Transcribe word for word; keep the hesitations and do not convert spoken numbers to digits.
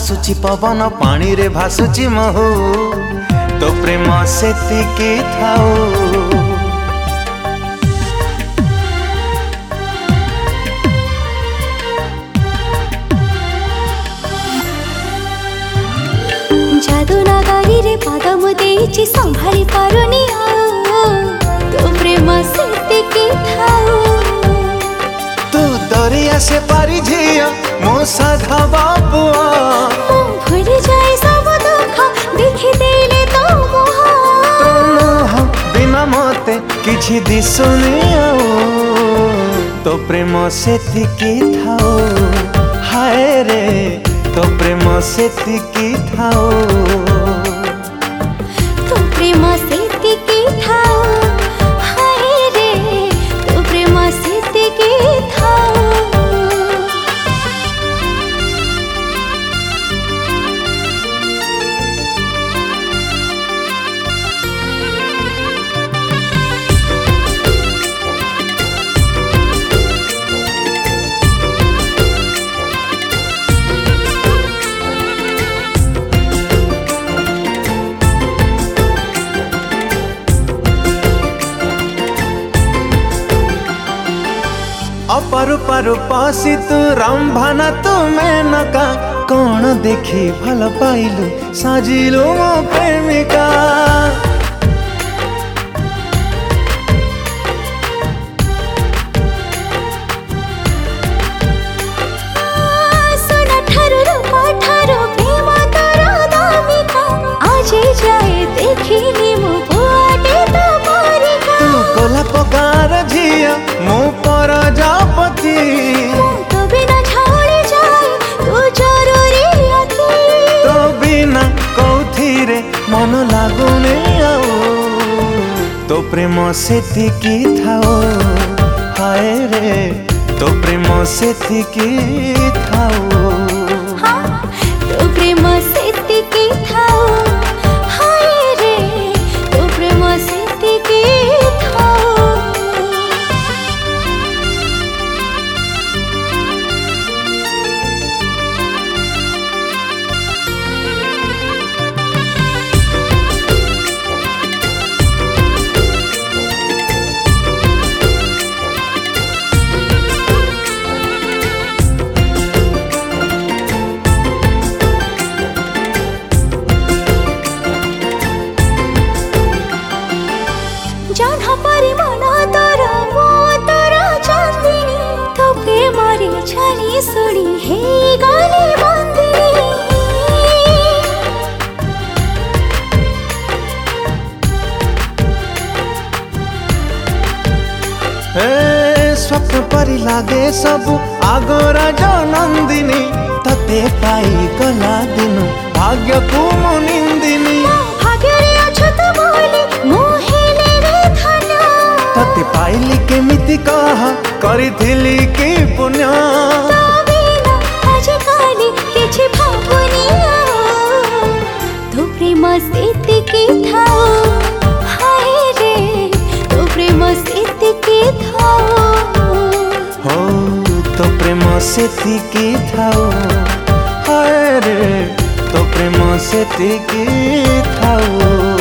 भासुची पवन पानी रे भासुची महू तो प्रेम सेतिकी थाऊ। जादू नगरी रे पाद मु देछि संभाली पारुनी तो प्रेम सेतिकी थाऊ। तू दरिया से पारी झिया मो साधा बाबुआ मु भूल जाए सब दुख देखि देले तो मोह तो मोह बिना मते किछि दिसुनी तो प्रेम सेतिकी थाऊ। हाय रे तो प्रेम सेतिकी थाऊ। तो प्रेम सेतिकी थाऊ। हाय रे तो प्रेम सेतिकी थाऊ। अपारु पारु पासी तू रंभाना तू मेनका कौन देखी भल पाइलु साजिलु मो प्रेमिका। सोना ठारू रूपा ठारू प्रेम तोर दामिका आजे जाए देखिनी मो बुआटे तो परिका। तू गोलाप गार झिया मो पर जापति तो बिना छाड़े जाए तू जरूरी अति। तो बिना कौथिरे मन लागुने आओ तो प्रेम सेतिकी थाऊ। हाय रे तो प्रेम सेतिकी थाऊ। हाँ तो प्रेम सेतिकी थाऊ। हाय रे तो प्रेम सेतिकी थाऊ। जान परी मन तोर मो तोर चांदिनी तो प्रेमरी छानी सुनी हे गाली बंदिनी। ए स्वप्न परी लागे सबु आगोरा जो नंदिनी तते पाई गला दिन भाग्य को मो निंदिनी। भाग्यरे अछत बोली मोहेले रे धन्य तते पाइली केमिति कहा करिथिली की पुण्य। तो बिना आजिकाली किछि भाबुनी तो प्रेम सेतिकी थाऊ। हाय रे तो प्रेम सेतिकी थाऊ। हो तो प्रेम सेतिकी थाऊ। हाय रे तो प्रेम सेतिकी थाऊ।